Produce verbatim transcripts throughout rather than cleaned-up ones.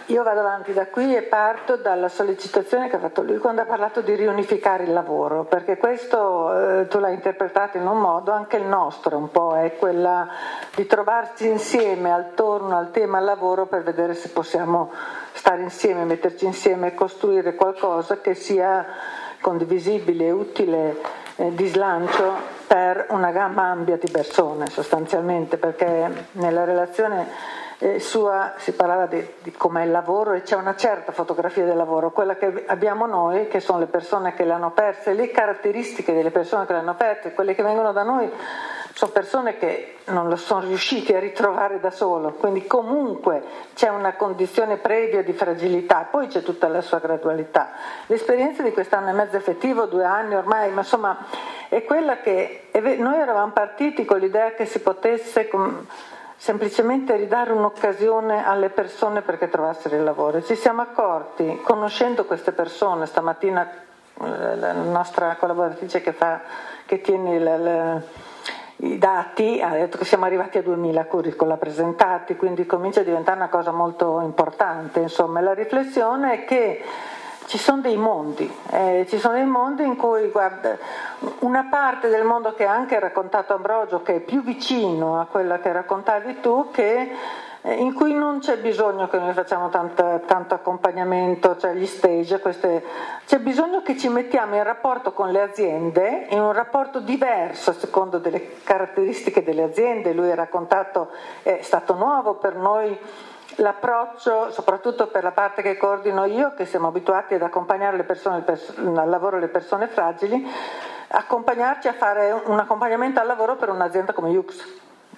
io vado avanti da qui e parto dalla sollecitazione che ha fatto lui quando ha parlato di riunificare il lavoro, perché questo eh, tu l'hai interpretato in un modo, anche il nostro un po' è quella di trovarci insieme attorno al tema lavoro per vedere se possiamo stare insieme, metterci insieme e costruire qualcosa che sia condivisibile, utile, eh, di slancio per una gamma ampia di persone sostanzialmente, perché nella relazione eh, sua si parlava di, di com'è il lavoro e c'è una certa fotografia del lavoro, quella che abbiamo noi, che sono le persone che l'hanno perse, le caratteristiche delle persone che l'hanno perse, quelle che vengono da noi sono persone che non lo sono riusciti a ritrovare da solo, quindi comunque c'è una condizione previa di fragilità, poi c'è tutta la sua gradualità. L'esperienza di quest'anno e mezzo effettivo, due anni ormai, ma insomma è quella che noi eravamo partiti con l'idea che si potesse semplicemente ridare un'occasione alle persone perché trovassero il lavoro. Ci siamo accorti, conoscendo queste persone, stamattina la nostra collaboratrice che, fa, che tiene il, il i dati, ha detto che siamo arrivati a duemila curricula presentati, quindi comincia a diventare una cosa molto importante. Insomma, la riflessione è che ci sono dei mondi, eh, ci sono dei mondi in cui, guarda, una parte del mondo che ha anche raccontato Ambrogio, che è più vicino a quella che raccontavi tu, che in cui non c'è bisogno che noi facciamo tanto, tanto accompagnamento, cioè gli stage, queste, c'è bisogno che ci mettiamo in rapporto con le aziende, in un rapporto diverso a secondo delle caratteristiche delle aziende. Lui ha raccontato, è stato nuovo per noi l'approccio, soprattutto per la parte che coordino io, che siamo abituati ad accompagnare le persone al lavoro, le persone fragili, accompagnarci a fare un accompagnamento al lavoro per un'azienda come Yux.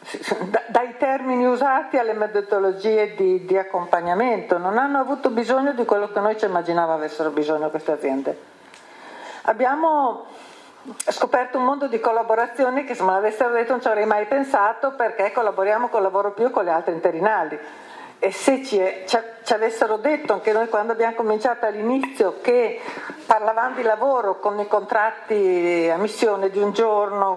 Dai termini usati alle metodologie di, di accompagnamento, non hanno avuto bisogno di quello che noi ci immaginavamo avessero bisogno queste aziende. Abbiamo scoperto un mondo di collaborazioni che se me l'avessero detto non ci avrei mai pensato, perché collaboriamo con Lavoro Più e con le altre interinali. E se ci, ci, ci avessero detto anche noi quando abbiamo cominciato all'inizio che parlavamo di lavoro con i contratti a missione di un giorno,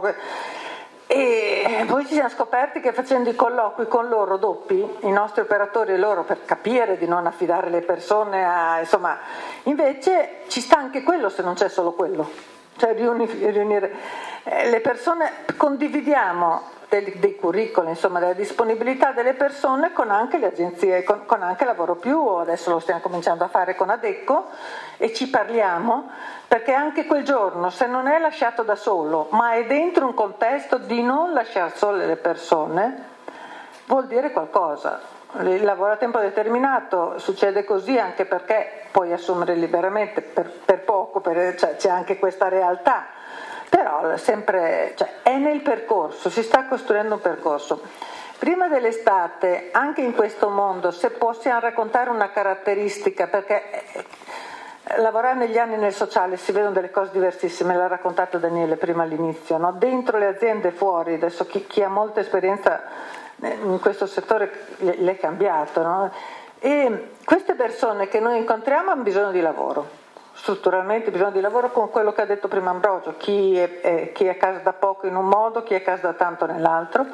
e poi ci siamo scoperti che facendo i colloqui con loro doppi, i nostri operatori e loro, per capire di non affidare le persone a, insomma, invece ci sta anche quello se non c'è solo quello, cioè riunire, riunire le persone, condividiamo dei, dei curricoli, insomma della disponibilità delle persone con anche le agenzie, con, con anche Lavoro Più, adesso lo stiamo cominciando a fare con Adecco e ci parliamo, perché anche quel giorno, se non è lasciato da solo, ma è dentro un contesto di non lasciare sole le persone, vuol dire qualcosa. Il lavoro a tempo determinato succede così anche perché puoi assumere liberamente per, per poco, per, cioè, c'è anche questa realtà, però sempre, cioè, è nel percorso, si sta costruendo un percorso. Prima dell'estate, anche in questo mondo, se possiamo raccontare una caratteristica, perché lavorare negli anni nel sociale si vedono delle cose diversissime, l'ha raccontato Daniele prima all'inizio, no? Dentro le aziende e fuori, adesso chi, chi ha molta esperienza in questo settore l'è cambiato, no? E queste persone che noi incontriamo hanno bisogno di lavoro, strutturalmente bisogno di lavoro, con quello che ha detto prima Ambrogio, chi è, è, chi è a casa da poco in un modo, chi è a casa da tanto nell'altro,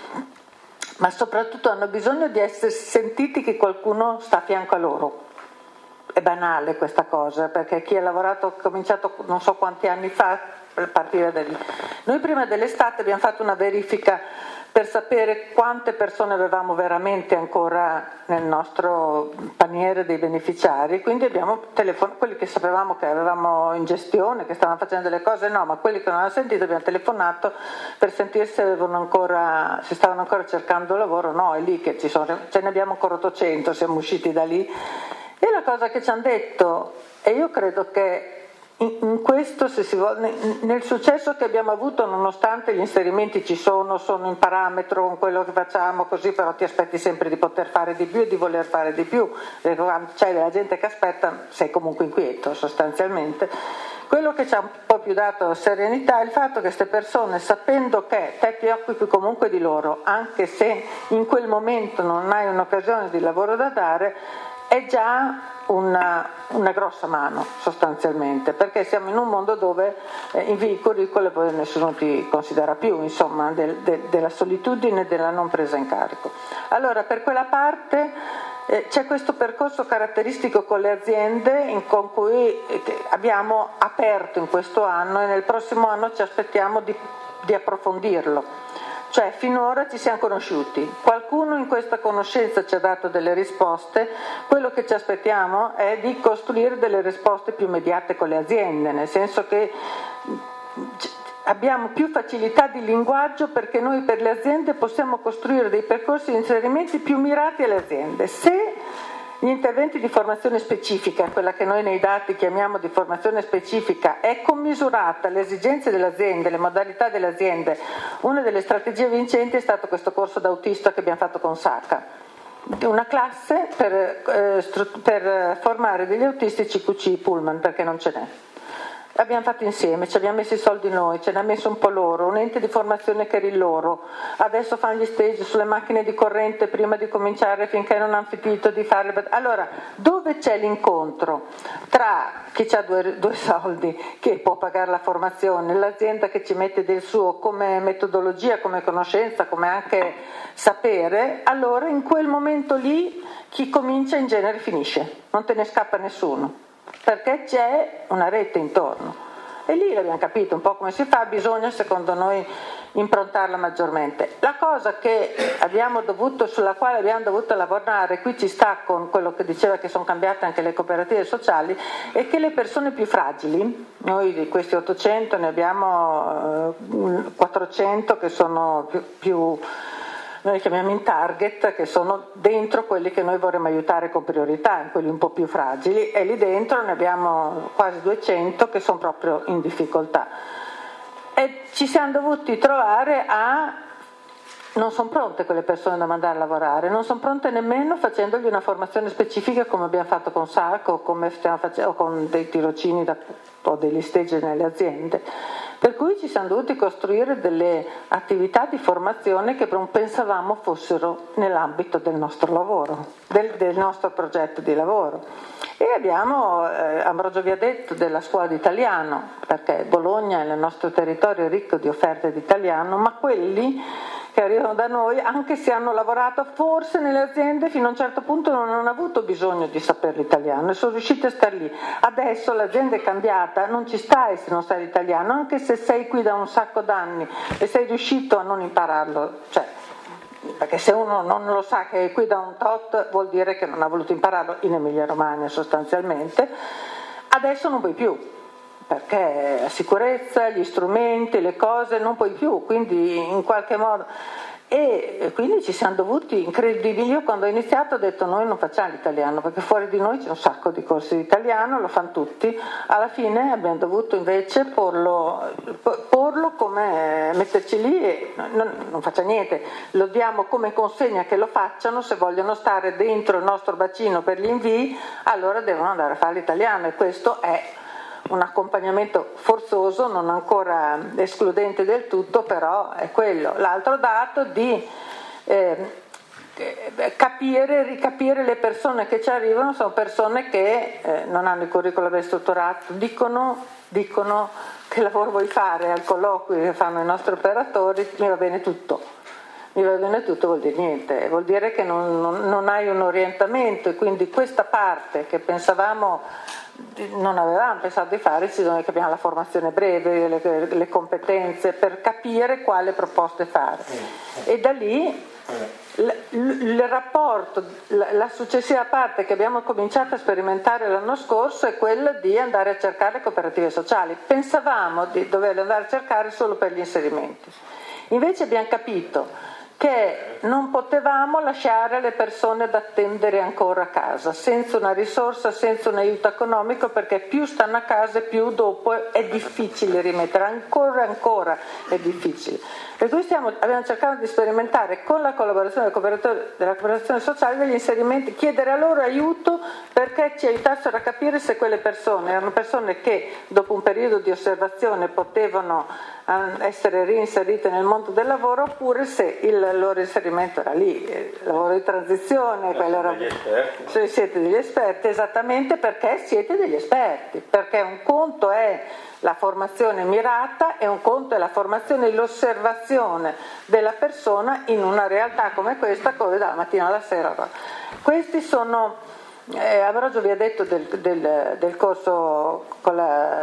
ma soprattutto hanno bisogno di essere sentiti che qualcuno sta a fianco a loro. È banale questa cosa, perché chi ha lavorato, ha cominciato non so quanti anni fa, per partire da lì. Noi prima dell'estate abbiamo fatto una verifica per sapere quante persone avevamo veramente ancora nel nostro paniere dei beneficiari, quindi abbiamo telefonato, quelli che sapevamo che avevamo in gestione, che stavano facendo delle cose, no, ma quelli che non avevano sentito abbiamo telefonato per sentire se avevano ancora, se stavano ancora cercando lavoro, no, è lì che ci sono, ce ne abbiamo ancora ottocento, siamo usciti da lì. E la cosa che ci hanno detto, e io credo che in, in questo, se si vuole, nel successo che abbiamo avuto, nonostante gli inserimenti ci sono, sono in parametro con quello che facciamo, così, però ti aspetti sempre di poter fare di più e di voler fare di più, perché quando c'è della gente che aspetta sei comunque inquieto sostanzialmente. Quello che ci ha un po' più dato serenità è il fatto che queste persone, sapendo che te ti occupi comunque di loro, anche se in quel momento non hai un'occasione di lavoro da dare, è già una, una grossa mano sostanzialmente, perché siamo in un mondo dove eh, invii il curriculum e poi nessuno ti considera più, insomma, del, de, della solitudine e della non presa in carico. Allora, per quella parte Eh, c'è questo percorso caratteristico con le aziende in, con cui abbiamo aperto in questo anno e nel prossimo anno ci aspettiamo di, di approfondirlo. Cioè finora ci siamo conosciuti, qualcuno in questa conoscenza ci ha dato delle risposte, quello che ci aspettiamo è di costruire delle risposte più immediate con le aziende, nel senso che abbiamo più facilità di linguaggio perché noi per le aziende possiamo costruire dei percorsi di inserimenti più mirati alle aziende. Se gli interventi di formazione specifica, quella che noi nei dati chiamiamo di formazione specifica, è commisurata alle esigenze delle aziende, alle modalità delle aziende, una delle strategie vincenti è stato questo corso d'autista che abbiamo fatto con Sacca, una classe per, eh, per formare degli autisti C Q C Pullman, perché non ce n'è. L'abbiamo fatto insieme, ci abbiamo messo i soldi noi, ce ne ha messo un po' loro, un ente di formazione che era il loro, adesso fanno gli stage sulle macchine di corrente prima di cominciare finché non hanno finito di fare. Allora, dove c'è l'incontro tra chi ha due, due soldi, che può pagare la formazione, l'azienda che ci mette del suo come metodologia, come conoscenza, come anche sapere, allora in quel momento lì chi comincia in genere finisce, non te ne scappa nessuno, perché c'è una rete intorno e lì l'abbiamo capito un po' come si fa, bisogna secondo noi improntarla maggiormente. La cosa che abbiamo dovuto, sulla quale abbiamo dovuto lavorare, qui ci sta con quello che diceva che sono cambiate anche le cooperative sociali, è che le persone più fragili, noi di questi ottocento ne abbiamo eh, quattrocento che sono più, più noi li chiamiamo in target, che sono dentro quelli che noi vorremmo aiutare con priorità, quelli un po' più fragili, e lì dentro ne abbiamo quasi duecento che sono proprio in difficoltà. E ci siamo dovuti trovare a... non sono pronte quelle persone da mandare a lavorare, non sono pronte nemmeno facendogli una formazione specifica come abbiamo fatto con S A C o come stiamo facendo, o con dei tirocini da, o degli stage nelle aziende. Per cui ci siamo dovuti costruire delle attività di formazione che non pensavamo fossero nell'ambito del nostro lavoro, del, del nostro progetto di lavoro. E abbiamo, eh, Ambrogio vi ha detto, della scuola di italiano, perché Bologna è il nostro territorio ricco di offerte di italiano, ma quelli che arrivano da noi, anche se hanno lavorato forse nelle aziende, fino a un certo punto non hanno avuto bisogno di sapere l'italiano e sono riusciti a star lì. Adesso l'azienda è cambiata, non ci stai se non sai l'italiano, anche se sei qui da un sacco d'anni e sei riuscito a non impararlo, cioè, perché se uno non lo sa che è qui da un tot vuol dire che non ha voluto impararlo in Emilia Romagna sostanzialmente. Adesso non puoi più, perché la sicurezza, gli strumenti, le cose non puoi più, quindi in qualche modo, e quindi ci siamo dovuti, incredibili. Io quando ho iniziato ho detto noi non facciamo l'italiano perché fuori di noi c'è un sacco di corsi di italiano, lo fanno tutti, alla fine abbiamo dovuto invece porlo, porlo come metterci lì e non, non faccia niente, lo diamo come consegna che lo facciano, se vogliono stare dentro il nostro bacino per gli invii allora devono andare a fare l'italiano e questo è un accompagnamento forzoso, non ancora escludente del tutto, però è quello. L'altro dato di eh, capire, ricapire le persone che ci arrivano sono persone che eh, non hanno il curriculum ben strutturato, dicono, dicono che lavoro vuoi fare al colloquio che fanno i nostri operatori, mi va bene tutto. Mi va bene tutto vuol dire niente, vuol dire che non, non, non hai un orientamento e quindi questa parte che pensavamo non avevamo pensato di fare, ci dobbiamo capire la formazione breve, le, le competenze per capire quale proposte fare e da lì il, il rapporto, la, la successiva parte che abbiamo cominciato a sperimentare l'anno scorso è quella di andare a cercare cooperative sociali. Pensavamo di doverle andare a cercare solo per gli inserimenti, invece abbiamo capito che non potevamo lasciare le persone ad attendere ancora a casa, senza una risorsa, senza un aiuto economico, perché più stanno a casa più dopo è difficile rimettere, ancora ancora è difficile. Per cui stiamo, abbiamo cercato di sperimentare con la collaborazione della cooperazione sociale degli inserimenti, chiedere a loro aiuto perché ci aiutassero a capire se quelle persone erano persone che dopo un periodo di osservazione potevano essere reinserite nel mondo del lavoro oppure se il loro inserimento era lì, il lavoro di transizione, quello era... Se siete degli esperti, esattamente perché siete degli esperti, perché un conto è la formazione mirata e un conto è la formazione e l'osservazione della persona in una realtà come questa, come dalla mattina alla sera. Questi sono, eh, Ambrogio vi ha detto del, del, del corso con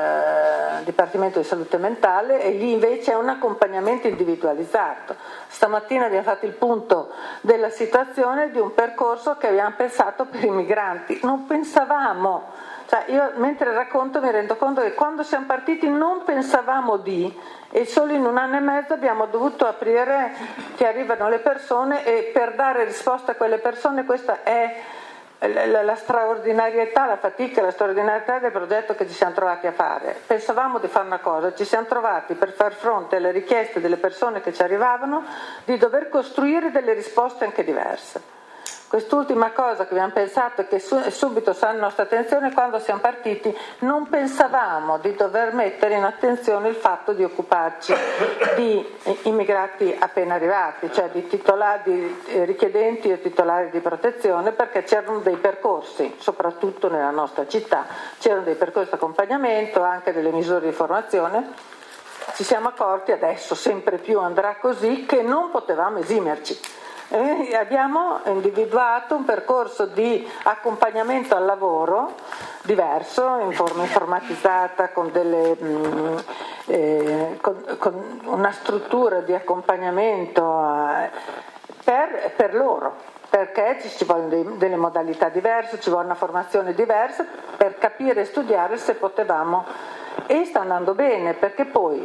il eh, Dipartimento di Salute Mentale, e lì invece è un accompagnamento individualizzato. Stamattina abbiamo fatto il punto della situazione di un percorso che abbiamo pensato per i migranti. Non pensavamo, cioè io mentre racconto mi rendo conto che quando siamo partiti non pensavamo di, e solo in un anno e mezzo abbiamo dovuto aprire che arrivano le persone, e per dare risposta a quelle persone, questa è la, la straordinarietà, la fatica, la straordinarietà del progetto che ci siamo trovati a fare. Pensavamo di fare una cosa, ci siamo trovati per far fronte alle richieste delle persone che ci arrivavano di dover costruire delle risposte anche diverse. Quest'ultima cosa che abbiamo pensato e che subito sta nella nostra attenzione, quando siamo partiti non pensavamo di dover mettere in attenzione il fatto di occuparci di immigrati appena arrivati, cioè di, titolari, di richiedenti e titolari di protezione, perché c'erano dei percorsi, soprattutto nella nostra città, c'erano dei percorsi di accompagnamento, anche delle misure di formazione. Ci siamo accorti, adesso sempre più andrà così, che non potevamo esimerci. E abbiamo individuato un percorso di accompagnamento al lavoro diverso, in forma informatizzata, con, delle, mh, eh, con, con una struttura di accompagnamento eh, per, per loro, perché ci vogliono dei, delle modalità diverse, ci vuole una formazione diversa per capire e studiare se potevamo, e sta andando bene, perché poi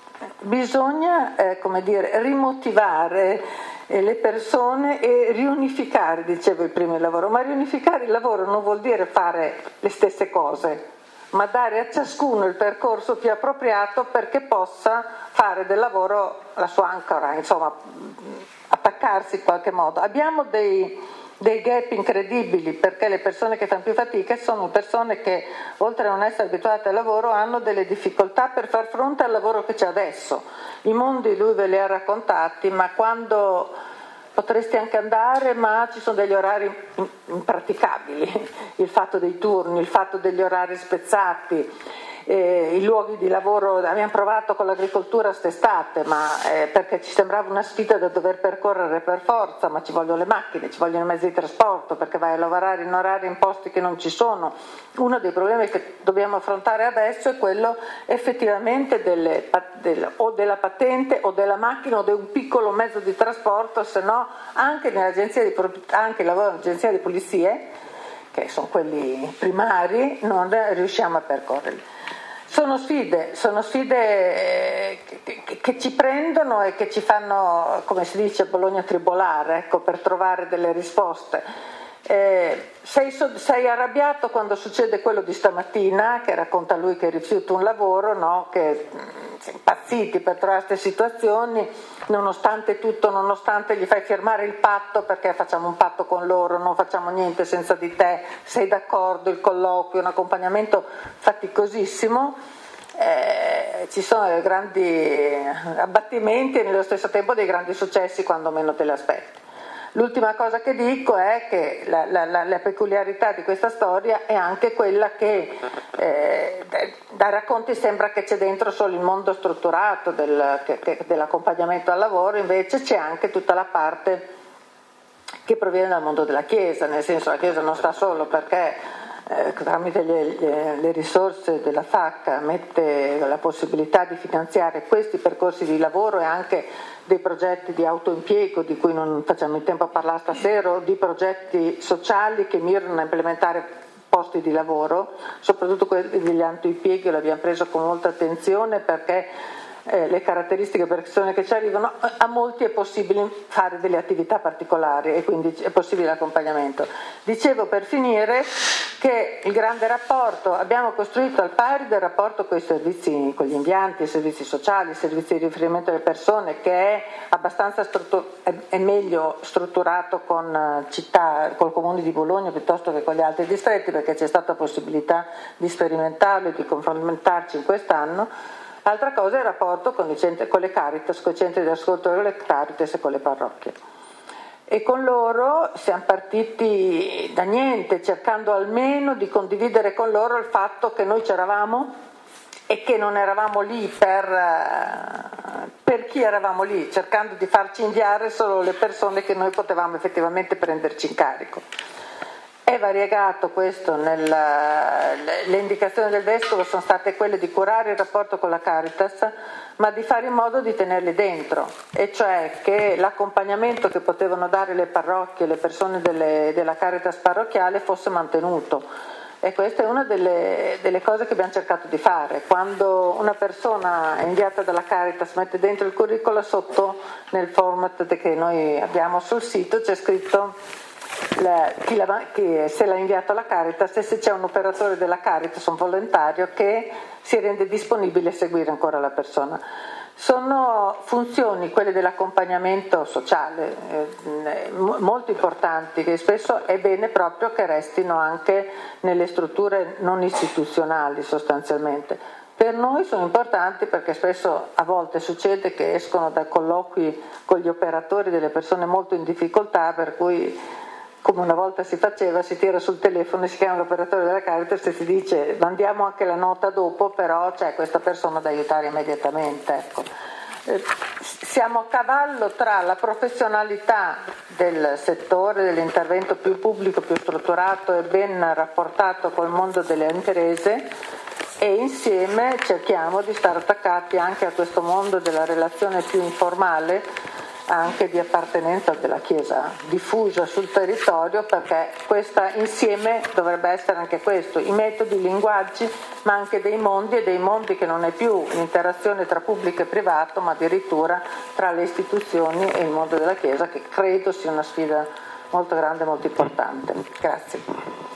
bisogna eh, come dire, rimotivare le persone e riunificare, dicevo il primo il lavoro, ma riunificare il lavoro non vuol dire fare le stesse cose, ma dare a ciascuno il percorso più appropriato perché possa fare del lavoro la sua ancora, insomma attaccarsi in qualche modo. Abbiamo dei dei gap incredibili, perché le persone che fanno più fatica sono persone che, oltre a non essere abituate al lavoro, hanno delle difficoltà per far fronte al lavoro che c'è adesso. I mondi lui ve li ha raccontati, ma quando potresti anche andare, ma ci sono degli orari impraticabili, il fatto dei turni, il fatto degli orari spezzati, eh, i luoghi di lavoro. Abbiamo provato con l'agricoltura quest'estate, ma eh, perché ci sembrava una sfida da dover percorrere per forza, ma ci vogliono le macchine, ci vogliono i mezzi di trasporto, perché vai a lavorare in orari in posti che non ci sono. Uno dei problemi che dobbiamo affrontare adesso è quello effettivamente delle, del, o della patente o della macchina o di un piccolo mezzo di trasporto, se no anche nell'agenzia di anche il lavoro nell'agenzia di pulizie, che sono quelli primari, non riusciamo a percorrerli. Sono sfide, sono sfide che, che, che ci prendono e che ci fanno, come si dice a Bologna, tribolare, ecco, per trovare delle risposte. Eh, sei, sei arrabbiato quando succede quello di stamattina, che racconta lui che rifiuta un lavoro, no? Che si è impazziti per trovare queste situazioni, nonostante tutto, nonostante gli fai firmare il patto, perché facciamo un patto con loro, non facciamo niente senza di te, sei d'accordo, il colloquio, un accompagnamento faticosissimo. Eh, ci sono dei grandi abbattimenti e nello stesso tempo dei grandi successi quando meno te li aspetti. L'ultima cosa che dico è che la, la, la, la peculiarità di questa storia è anche quella che eh, dai racconti sembra che c'è dentro solo il mondo strutturato del, che, che, dell'accompagnamento al lavoro, invece c'è anche tutta la parte che proviene dal mondo della Chiesa, nel senso la Chiesa non sta solo perché eh, tramite le, le, le risorse della F A C mette la possibilità di finanziare questi percorsi di lavoro e anche dei progetti di autoimpiego di cui non facciamo in tempo a parlare stasera, o di progetti sociali che mirano a implementare posti di lavoro, soprattutto quelli degli autoimpieghi lo abbiamo preso con molta attenzione perché eh, le caratteristiche per persone che ci arrivano, a molti è possibile fare delle attività particolari e quindi è possibile l'accompagnamento. Dicevo per finire che il grande rapporto, abbiamo costruito al pari del rapporto con i servizi, con gli impianti, i servizi sociali, i servizi di riferimento alle persone, che è abbastanza struttur- è, è meglio strutturato con città, col comune di Bologna piuttosto che con gli altri distretti, perché c'è stata possibilità di sperimentarlo e di confrontarci in quest'anno. Altra cosa è il rapporto con, i centri, con le Caritas, con i centri di ascolto delle Caritas e con le parrocchie. E con loro siamo partiti da niente, cercando almeno di condividere con loro il fatto che noi c'eravamo e che non eravamo lì per, per chi eravamo lì, cercando di farci inviare solo le persone che noi potevamo effettivamente prenderci in carico. È variegato questo, nel, le indicazioni del Vescovo sono state quelle di curare il rapporto con la Caritas, ma di fare in modo di tenerli dentro, e cioè che l'accompagnamento che potevano dare le parrocchie, le persone delle, della Caritas parrocchiale fosse mantenuto. E questa è una delle, delle cose che abbiamo cercato di fare. Quando una persona è inviata dalla Caritas mette dentro il curriculum, sotto nel format che noi abbiamo sul sito c'è scritto la, chi la, chi, se l'ha inviato alla Caritas e se c'è un operatore della Caritas, un volontario che si rende disponibile a seguire ancora la persona. Sono funzioni, quelle dell'accompagnamento sociale, eh, molto importanti, che spesso è bene proprio che restino anche nelle strutture non istituzionali sostanzialmente. Per noi sono importanti perché spesso a volte succede che escono da colloqui con gli operatori delle persone molto in difficoltà, per cui, come una volta si faceva, si tira sul telefono e si chiama l'operatore della Caritas e si dice mandiamo anche la nota dopo, però c'è questa persona da aiutare immediatamente. Ecco. Eh, siamo a cavallo tra la professionalità del settore, dell'intervento più pubblico, più strutturato e ben rapportato col mondo delle imprese, e insieme cerchiamo di stare attaccati anche a questo mondo della relazione più informale, anche di appartenenza della Chiesa diffusa sul territorio, perché questa insieme dovrebbe essere anche questo, i metodi, i linguaggi, ma anche dei mondi, e dei mondi che non è più l'interazione tra pubblico e privato, ma addirittura tra le istituzioni e il mondo della Chiesa, che credo sia una sfida molto grande e molto importante. Grazie.